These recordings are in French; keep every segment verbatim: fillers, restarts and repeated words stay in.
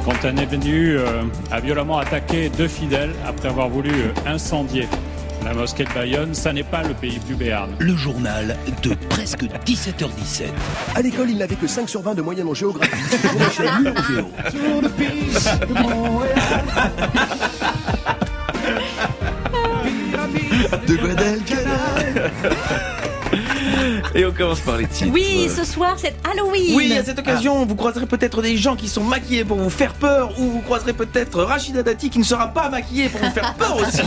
quand un individu euh, a violemment attaqué deux fidèles après avoir voulu euh, incendier la mosquée de Bayonne. Ça n'est pas le pays du Béarn. Le journal de presque dix-sept heures dix-sept. À l'école, il n'avait que cinq sur vingt de moyenne en géographie. J'ai nul en géo. De Guadalcanal. Et on commence par les titres. Oui, ce soir c'est Halloween. Oui, à cette occasion, ah. vous croiserez peut-être des gens qui sont maquillés pour vous faire peur, ou vous croiserez peut-être Rachida Dati qui ne sera pas maquillée pour vous faire peur aussi.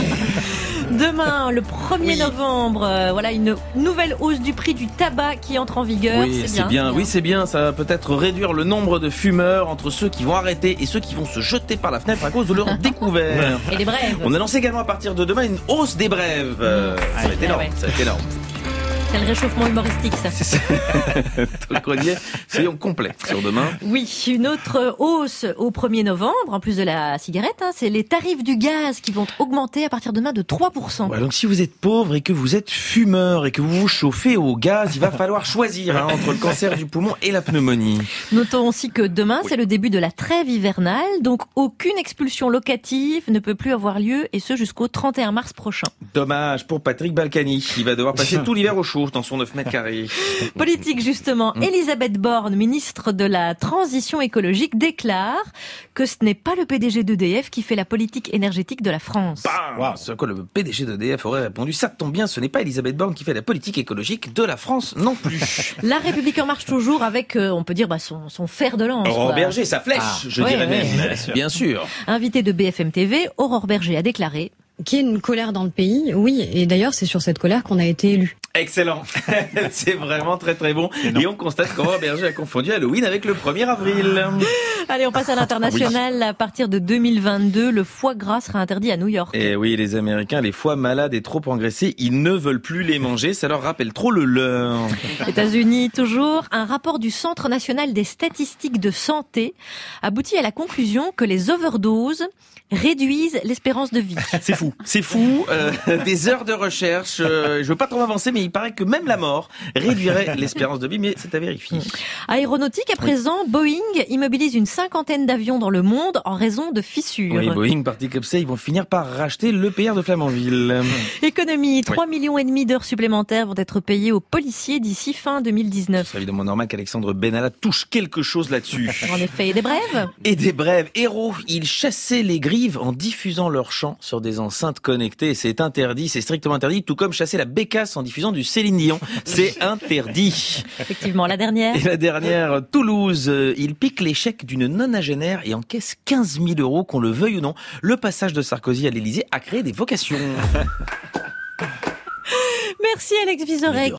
Demain, le premier oui. novembre, euh, voilà une nouvelle hausse du prix du tabac qui entre en vigueur. Oui, c'est, c'est bien. bien. Oui, c'est bien. Ça va peut-être réduire le nombre de fumeurs entre ceux qui vont arrêter et ceux qui vont se jeter par la fenêtre à cause de leur découvert. Et les brèves. On annonce également à partir de demain une hausse des brèves. Euh, ça va être énorme. Ouais. Ça va être énorme. C'est le réchauffement humoristique, ça. C'est ça. Tolcronier, soyons complets sur demain. Oui, une autre hausse au premier novembre, en plus de la cigarette, hein, c'est les tarifs du gaz qui vont augmenter à partir de demain de trois pour cent. Ouais, donc si vous êtes pauvre et que vous êtes fumeur et que vous vous chauffez au gaz, il va falloir choisir hein, entre le cancer du poumon et la pneumonie. Notons aussi que demain, oui. c'est le début de la trêve hivernale, donc aucune expulsion locative ne peut plus avoir lieu, et ce jusqu'au trente et un mars prochain. Dommage pour Patrick Balkany, il va devoir passer tout l'hiver au chaud dans son neuf mètres carrés. Politique justement, mmh. Elisabeth Borne, ministre de la Transition écologique, déclare que ce n'est pas le P D G d'E D F qui fait la politique énergétique de la France. Bah, wow. Ce à quoi le P D G d'E D F aurait répondu, ça tombe bien, ce n'est pas Elisabeth Borne qui fait la politique écologique de la France non plus. La République en marche toujours avec, euh, on peut dire, bah, son, son fer de lance. Aurore Berger, sa flèche, ah, je ouais, dirais ouais, même, ouais. Bien sûr. Invité de B F M T V, Aurore Berger a déclaré qu'il y ait une colère dans le pays, oui, et d'ailleurs c'est sur cette colère qu'on a été élu. Excellent, c'est vraiment très très bon. Et, et on constate qu'Aurore Berger a confondu Halloween avec le premier avril. Allez, on passe à l'international. Oui. À partir de deux mille vingt-deux, le foie gras sera interdit à New York. Et oui, les Américains, les foies malades et trop engraissés, ils ne veulent plus les manger, ça leur rappelle trop le leur. États-Unis, toujours, un rapport du Centre national des statistiques de santé aboutit à la conclusion que les overdoses réduisent l'espérance de vie. C'est fou, c'est fou. Euh, des heures de recherche. Euh, je veux pas trop avancer, mais il paraît que même la mort réduirait l'espérance de vie, mais c'est à vérifier. Aéronautique, à présent, oui. Boeing immobilise une cinquantaine d'avions dans le monde en raison de fissures. Oui, Boeing, parti comme ça, ils vont finir par racheter l'E P R de Flamanville. Économie, trois oui. millions et demi d'heures supplémentaires vont être payées aux policiers d'ici fin deux mille dix-neuf. C'est évidemment normal qu'Alexandre Benalla touche quelque chose là-dessus. En effet, et des brèves. Et des brèves. Héros, ils chassaient les grilles en diffusant leur chant sur des enceintes connectées. C'est interdit, c'est strictement interdit, tout comme chasser la bécasse en diffusant du Céline Dion. C'est interdit. Effectivement, la dernière. Et la dernière, Toulouse, il pique les chèques d'une nonagénaire et encaisse quinze mille euros, qu'on le veuille ou non. Le passage de Sarkozy à l'Élysée a créé des vocations. Merci Alex Vizorek.